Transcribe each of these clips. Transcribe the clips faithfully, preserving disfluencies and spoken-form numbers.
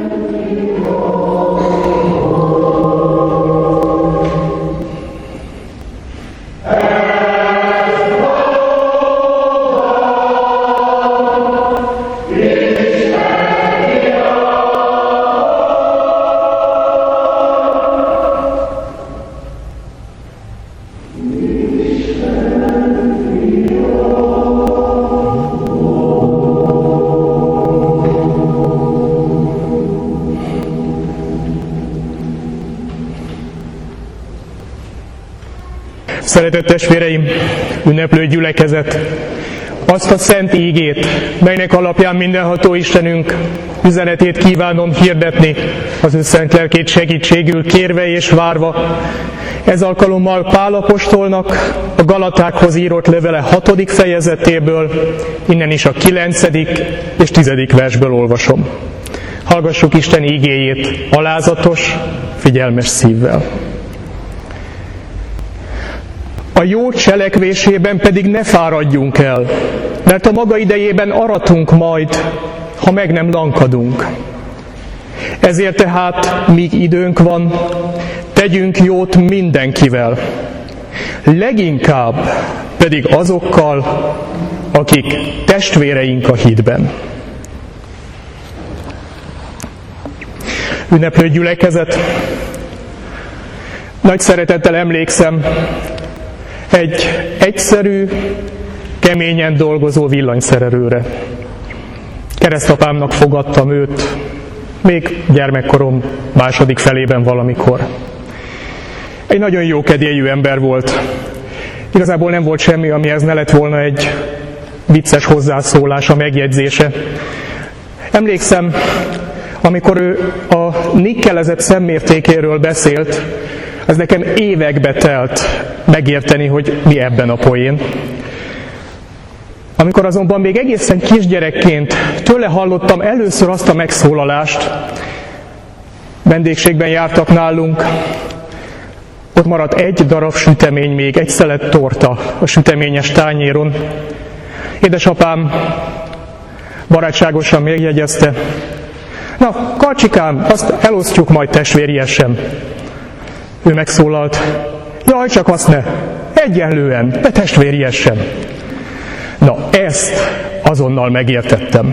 Szeretett testvéreim, ünneplő gyülekezet, azt a szent ígét, melynek alapján mindenható Istenünk üzenetét kívánom hirdetni, az ő szent lelkét segítségül kérve és várva. Ez alkalommal Pál apostolnak a Galatákhoz írott levele hatodik fejezetéből, innen is a kilencedik és tizedik versből olvasom. Hallgassuk Isten ígéjét alázatos, figyelmes szívvel. A jó cselekvésében pedig ne fáradjunk el, mert a maga idejében aratunk majd, ha meg nem lankadunk. Ezért tehát, míg időnk van, tegyünk jót mindenkivel, leginkább pedig azokkal, akik testvéreink a hitben. Ünneplő gyülekezet, nagy szeretettel emlékszem egy egyszerű, keményen dolgozó villanyszerelőre. Keresztapámnak fogadtam őt, még gyermekkorom második felében valamikor. Egy nagyon jó kedélyű ember volt. Igazából nem volt semmi, amihez ne lett volna egy vicces hozzászólása, megjegyzése. Emlékszem, amikor ő a nikkelezett szemmértékéről beszélt, ez nekem évekbe telt megérteni, hogy mi ebben a poén. Amikor azonban még egészen kisgyerekként tőle hallottam először azt a megszólalást, vendégségben jártak nálunk, ott maradt egy darab sütemény még, egy szelet torta a süteményes tányéron. Édesapám barátságosan megjegyezte, na, Karcsikám, azt elosztjuk majd testvériesen. Ő megszólalt, jaj, csak azt ne, egyenlően, de testvériesen. Na, ezt azonnal megértettem.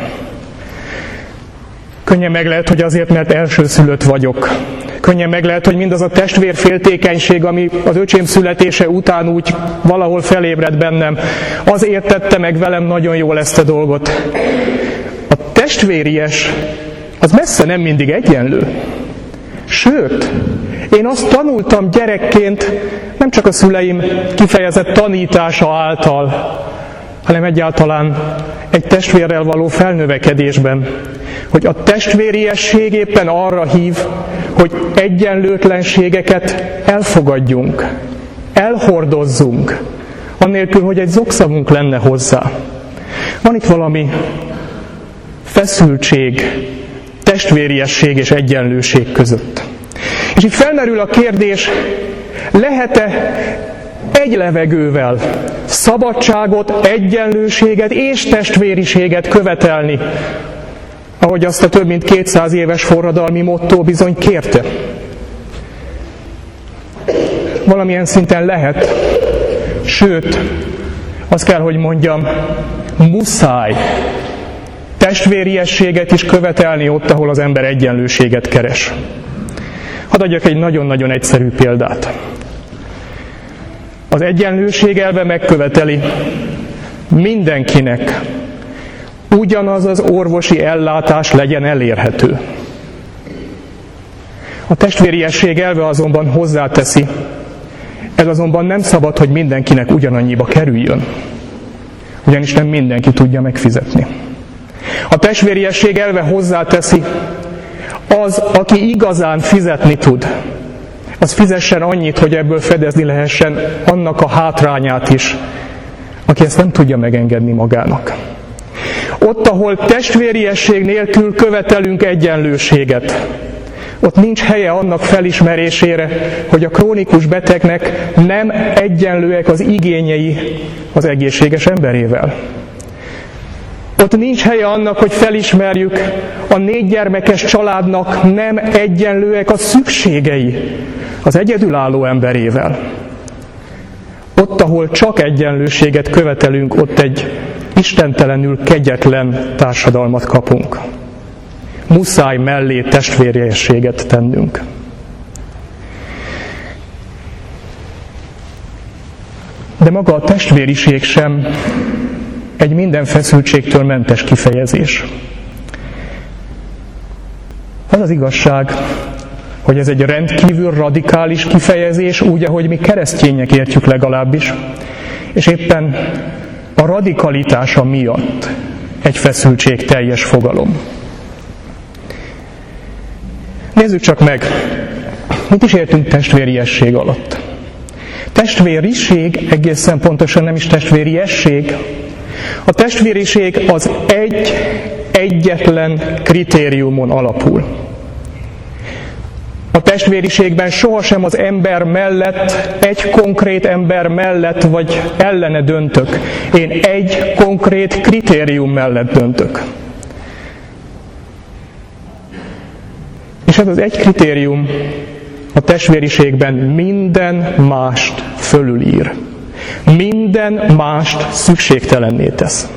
Könnyen meg lehet, hogy azért, mert elsőszülött vagyok. Könnyen meg lehet, hogy mindaz a testvérféltékenység, ami az öcsém születése után úgy valahol felébredt bennem, az értette meg velem nagyon jól ezt a dolgot. A testvéries, az messze nem mindig egyenlő. Sőt, én azt tanultam gyerekként, nem csak a szüleim kifejezett tanítása által, hanem egyáltalán egy testvérrel való felnövekedésben, hogy a testvériesség éppen arra hív, hogy egyenlőtlenségeket elfogadjunk, elhordozzunk, annélkül, hogy egy zokszavunk lenne hozzá. Van itt valami feszültség, testvériesség és egyenlőség között. És itt felmerül a kérdés, lehet-e egy levegővel szabadságot, egyenlőséget és testvériséget követelni, ahogy azt a több mint kétszáz éves forradalmi motto bizony kérte? Valamilyen szinten lehet, sőt, azt kell, hogy mondjam, muszáj testvériességet is követelni ott, ahol az ember egyenlőséget keres. Hadd adjak egy nagyon-nagyon egyszerű példát. Az egyenlőség elve megköveteli mindenkinek ugyanaz az orvosi ellátás legyen elérhető. A testvériesség elve azonban hozzáteszi, ez azonban nem szabad, hogy mindenkinek ugyanannyiba kerüljön, ugyanis nem mindenki tudja megfizetni. A testvériesség elve hozzáteszi, az, aki igazán fizetni tud, az fizessen annyit, hogy ebből fedezni lehessen annak a hátrányát is, aki ezt nem tudja megengedni magának. Ott, ahol testvériesség nélkül követelünk egyenlőséget, ott nincs helye annak felismerésére, hogy a krónikus betegnek nem egyenlőek az igényei az egészséges emberével. Ott nincs helye annak, hogy felismerjük, a négy gyermekes családnak nem egyenlőek a szükségei az egyedülálló emberével. Ott, ahol csak egyenlőséget követelünk, ott egy istentelenül kegyetlen társadalmat kapunk. Muszáj mellé testvériességet tennünk. De maga a testvériség sem egy minden feszültségtől mentes kifejezés. Az az igazság, hogy ez egy rendkívül radikális kifejezés, úgy, ahogy mi keresztények értjük legalábbis, és éppen a radikalitása miatt egy feszültségteljes fogalom. Nézzük csak meg, mit is értünk testvériesség alatt. Testvériség egészen pontosan nem is testvériesség. A testvériség az egy, egyetlen kritériumon alapul. A testvériségben sohasem az ember mellett, egy konkrét ember mellett vagy ellene döntök. Én egy konkrét kritérium mellett döntök. És ez az egy kritérium a testvériségben minden mást fölülír. Minden mást szükségtelenné tesz.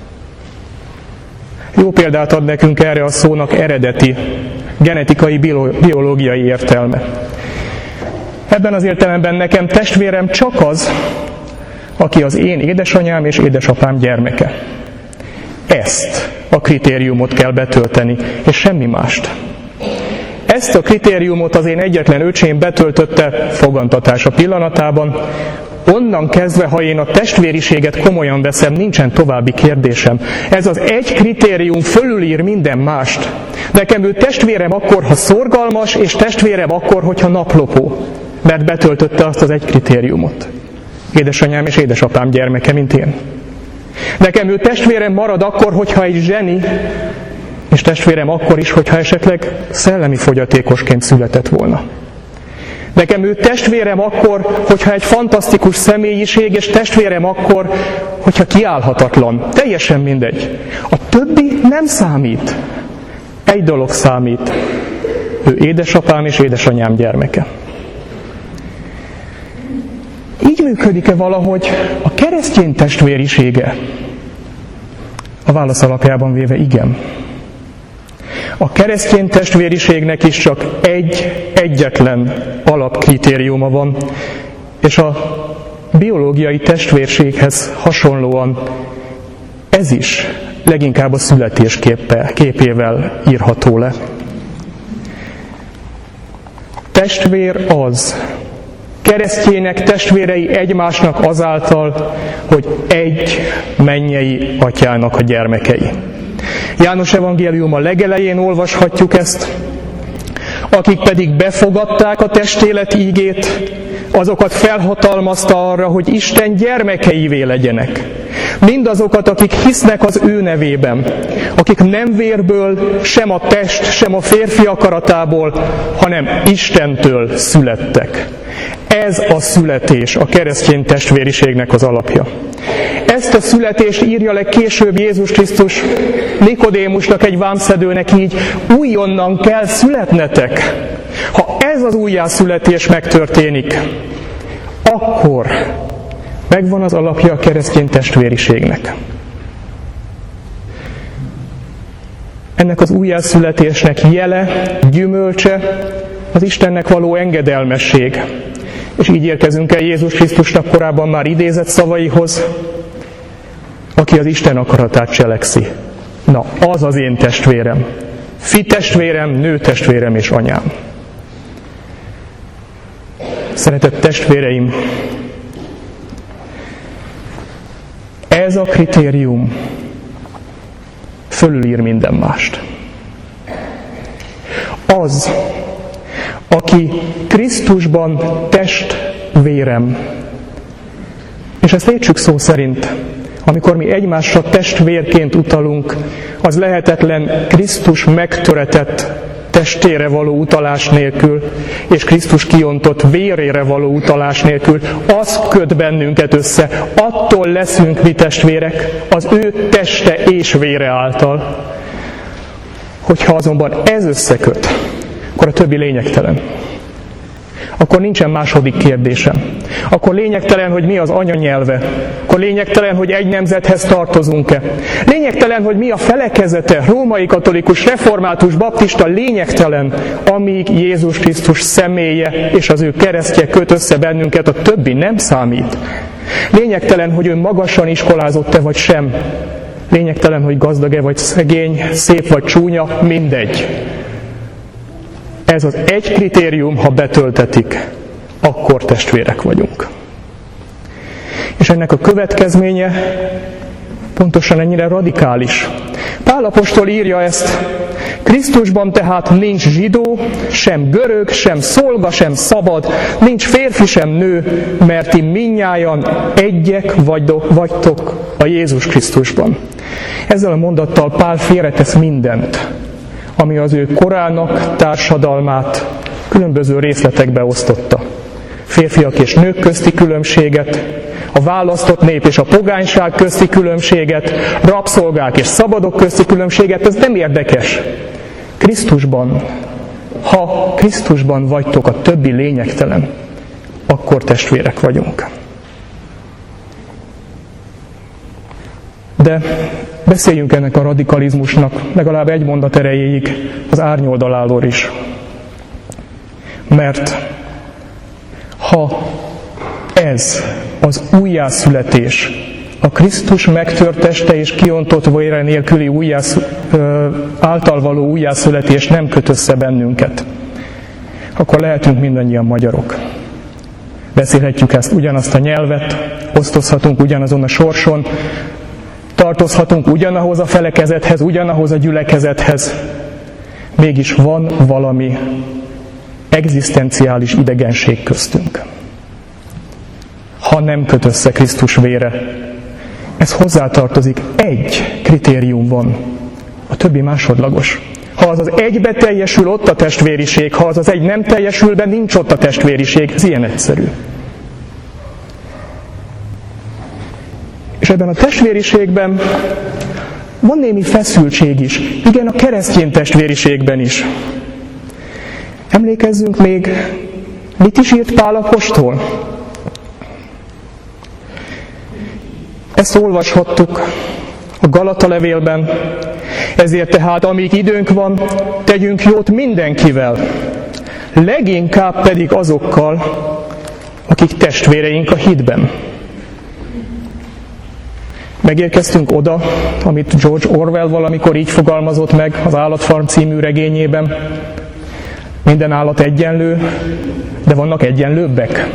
Jó példát ad nekünk erre a szónak eredeti, genetikai, biológiai értelme. Ebben az értelemben nekem testvérem csak az, aki az én édesanyám és édesapám gyermeke. Ezt a kritériumot kell betölteni, és semmi mást. Ezt a kritériumot az én egyetlen öcsém betöltötte fogantatása pillanatában. Onnan kezdve, ha én a testvériséget komolyan veszem, nincsen további kérdésem. Ez az egy kritérium fölülír minden mást. Nekem ő testvérem akkor, ha szorgalmas, és testvérem akkor, hogyha naplopó. Mert betöltötte azt az egy kritériumot. Édesanyám és édesapám gyermeke, mint én. Nekem ő testvérem marad akkor, hogyha egy zseni, és testvérem akkor is, hogyha esetleg szellemi fogyatékosként született volna. Nekem ő testvérem akkor, hogyha egy fantasztikus személyiség, és testvérem akkor, hogyha kiállhatatlan. Teljesen mindegy. A többi nem számít. Egy dolog számít. Ő édesapám és édesanyám gyermeke. Így működik-e valahogy a keresztény testvérisége? A válasz alapjában véve igen. A keresztény testvériségnek is csak egy, egyetlen alapkritériuma van, és a biológiai testvérséghez hasonlóan ez is leginkább a születés képe, képével írható le. Testvér az, keresztjének testvérei egymásnak azáltal, hogy egy mennyei atyának a gyermekei. János evangéliuma legelején olvashatjuk ezt, akik pedig befogadták a testélet ígét, azokat felhatalmazta arra, hogy Isten gyermekeivé legyenek. Mindazokat, akik hisznek az ő nevében, akik nem vérből, sem a test, sem a férfi akaratából, hanem Istentől születtek. Ez a születés a keresztény testvériségnek az alapja. Ezt a születést írja le később Jézus Krisztus Nikodémusnak, egy vámszedőnek így: újonnan kell születnetek. Ha ez az újjászületés megtörténik, akkor megvan az alapja a keresztény testvériségnek. Ennek az újjászületésnek jele, gyümölcse az Istennek való engedelmesség. És így érkezünk el Jézus Krisztusnak korábban már idézett szavaihoz: aki az Isten akaratát cselekszi. Na, az az én testvérem. Fi testvérem, nő testvérem és anyám. Szeretett testvéreim, ez a kritérium fölülír minden mást. Az, aki Krisztusban testvérem, és ezt értsük szó szerint, amikor mi egymásra testvérként utalunk, az lehetetlen Krisztus megtöretett testére való utalás nélkül, és Krisztus kiontott vérére való utalás nélkül, az köt bennünket össze. Attól leszünk mi testvérek, az ő teste és vére által. Hogyha azonban ez összeköt, akkor a többi lényegtelen. Akkor nincsen második kérdésem. Akkor lényegtelen, hogy mi az anyanyelve. Akkor lényegtelen, hogy egy nemzethez tartozunk-e. Lényegtelen, hogy mi a felekezete, római katolikus, református, baptista, lényegtelen, amíg Jézus Krisztus személye és az ő keresztje köt össze bennünket, a többi nem számít. Lényegtelen, hogy ő magasan iskolázott-e vagy sem. Lényegtelen, hogy gazdag-e vagy szegény, szép vagy csúnya, mindegy. Ez az egy kritérium, ha betöltetik, akkor testvérek vagyunk. És ennek a következménye pontosan ennyire radikális. Pál apostol írja ezt: Krisztusban tehát nincs zsidó, sem görög, sem szolga, sem szabad, nincs férfi, sem nő, mert ti mindnyájan egyek vagytok a Jézus Krisztusban. Ezzel a mondattal Pál félretesz mindent, ami az ő korának társadalmát különböző részletekbe osztotta. Férfiak és nők közti különbséget, a választott nép és a pogányság közti különbséget, rabszolgák és szabadok közti különbséget, ez nem érdekes. Krisztusban, ha Krisztusban vagytok, a többi lényegtelen, akkor testvérek vagyunk. De beszéljünk ennek a radikalizmusnak legalább egy mondat erejéig az árnyoldaláról is. Mert ha ez az újjászületés, a Krisztus megtört teste és kiontott vére nélküli újjász, által való újjászületés nem köt össze bennünket, akkor lehetünk mindannyian magyarok. Beszélhetjük ezt ugyanazt a nyelvet, osztozhatunk ugyanazon a sorson, tartozhatunk ugyanahoz a felekezethez, ugyanahoz a gyülekezethez. Mégis van valami egzisztenciális idegenség köztünk. Ha nem köt össze Krisztus vére, ez hozzátartozik, egy kritérium van, a többi másodlagos. Ha az az egybe teljesül, ott a testvériség, ha az az egy nem teljesül be, nincs ott a testvériség. Ez ilyen egyszerű. És ebben a testvériségben van némi feszültség is. Igen, a keresztény testvériségben is. Emlékezzünk még, mit is írt Pál apostol? Ezt olvashattuk a Galata levélben. Ezért tehát, amíg időnk van, tegyünk jót mindenkivel, leginkább pedig azokkal, akik testvéreink a hitben. Megérkeztünk oda, amit George Orwell valamikor így fogalmazott meg az Állatfarm című regényében. Minden állat egyenlő, de vannak egyenlőbbek.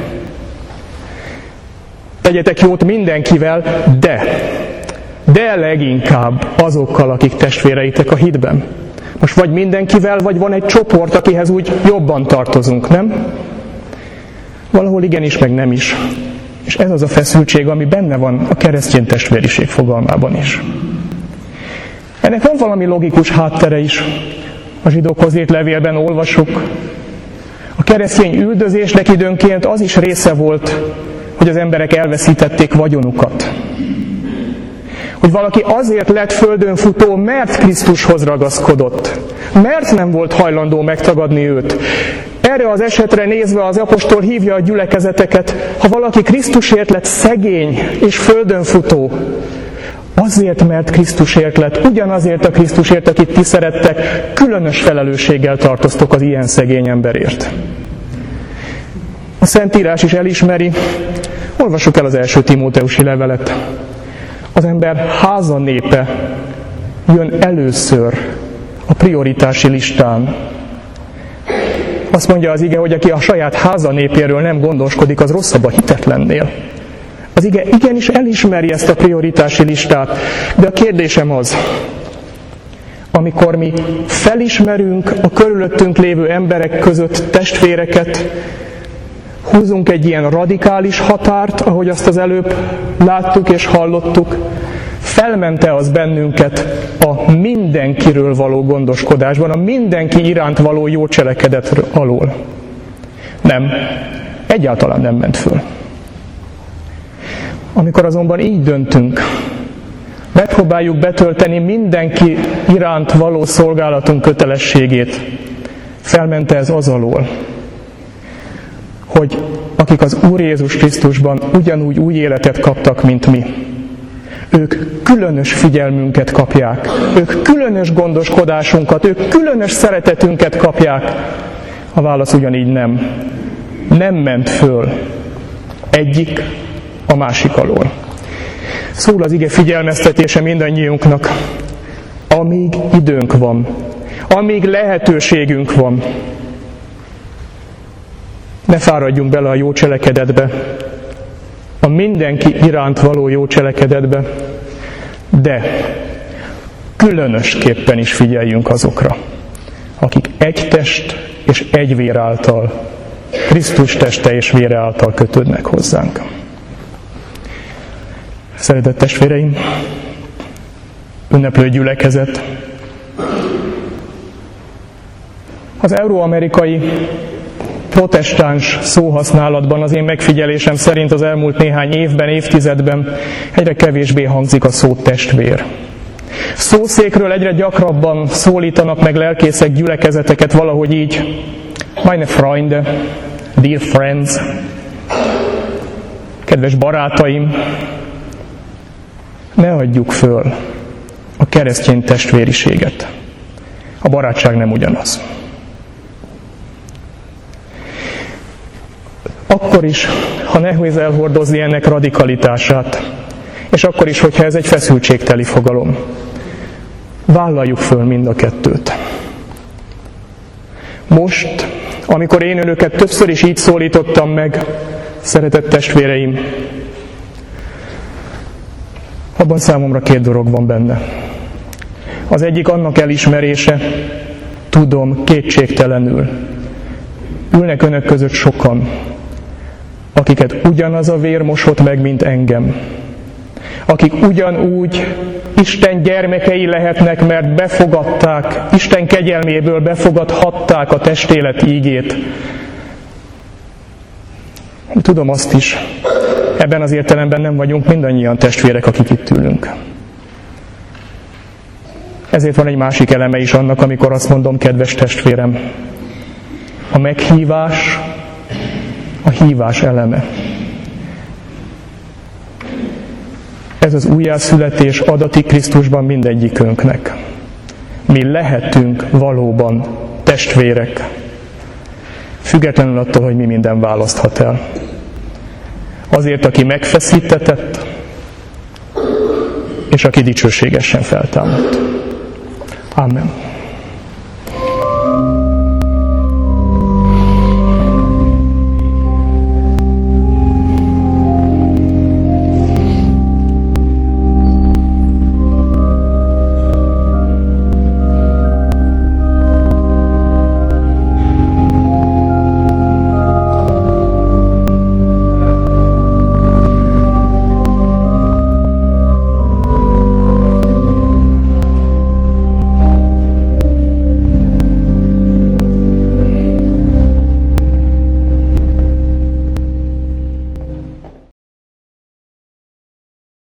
Tegyetek jót mindenkivel, de, de leginkább azokkal, akik testvéreitek a hitben. Most vagy mindenkivel, vagy van egy csoport, akihez úgy jobban tartozunk, nem? Valahol igenis, meg nem is. És ez az a feszültség, ami benne van a keresztény testvériség fogalmában is. Ennek van valami logikus háttere is. A zsidókhoz írt levélben olvasjuk. A keresztény üldözésnek időnként az is része volt, hogy az emberek elveszítették vagyonukat. Hogy valaki azért lett földön futó, mert Krisztushoz ragaszkodott. Mert nem volt hajlandó megtagadni őt. Erre az esetre nézve az apostol hívja a gyülekezeteket, ha valaki Krisztusért lett szegény és földön futó, azért, mert Krisztusért lett, ugyanazért a Krisztusért, akit ti szerettek, különös felelősséggel tartoztok az ilyen szegény emberért. A Szentírás is elismeri, olvassuk el az első Timóteusi levelet. Az ember háza népe jön először a prioritási listán. Azt mondja az ige, hogy aki a saját háza népéről nem gondoskodik, az rosszabb a hitetlennél. Az ige igenis elismeri ezt a prioritási listát, de a kérdésem az, amikor mi felismerünk a körülöttünk lévő emberek között testvéreket, húzunk egy ilyen radikális határt, ahogy azt az előbb láttuk és hallottuk, felmente az bennünket a mindenkiről való gondoskodásban, a mindenki iránt való jó cselekedet alól. Nem, egyáltalán nem ment föl. Amikor azonban így döntünk, megpróbáljuk betölteni mindenki iránt való szolgálatunk kötelességét, felmente ez az alól, hogy akik az Úr Jézus Krisztusban ugyanúgy új életet kaptak, mint mi, ők különös figyelmünket kapják, ők különös gondoskodásunkat, ők különös szeretetünket kapják. A válasz ugyanígy nem. Nem ment föl egyik a másik alól. Szól az ige figyelmeztetése mindannyiunknak, amíg időnk van, amíg lehetőségünk van, ne fáradjunk bele a jó cselekedetbe, a mindenki iránt való jó cselekedetbe, de különösképpen is figyeljünk azokra, akik egy test és egy vér által, Krisztus teste és vére által kötődnek hozzánk. Szeretett testvéreim, ünneplő gyülekezet, az euróamerikai protestáns szóhasználatban az én megfigyelésem szerint az elmúlt néhány évben, évtizedben egyre kevésbé hangzik a szó testvér. Szószékről egyre gyakrabban szólítanak meg lelkészek gyülekezeteket valahogy így, meine Freunde, dear friends, kedves barátaim, ne adjuk föl a keresztény testvériséget. A barátság nem ugyanaz. Akkor is, ha nehéz elhordozni ennek radikalitását, és akkor is, hogyha ez egy feszültségteli fogalom, vállaljuk föl mind a kettőt. Most, amikor én önöket többször is így szólítottam meg, szeretett testvéreim, abban számomra két dolog van benne. Az egyik annak elismerése, tudom, kétségtelenül, ülnek önök között sokan, akiket ugyanaz a vér mosott meg, mint engem. Akik ugyanúgy Isten gyermekei lehetnek, mert befogadták, Isten kegyelméből befogadhatták a testélet ígét. Tudom azt is, ebben az értelemben nem vagyunk mindannyian testvérek, akik itt ülünk. Ezért van egy másik eleme is annak, amikor azt mondom, kedves testvérem, a meghívás, a hívás eleme. Ez az újjászületés adatik Krisztusban mindegyikünknek. Mi lehetünk valóban testvérek, függetlenül attól, hogy mi minden választhat el. Azért, aki megfeszítetett, és aki dicsőségesen feltámadt. Amen.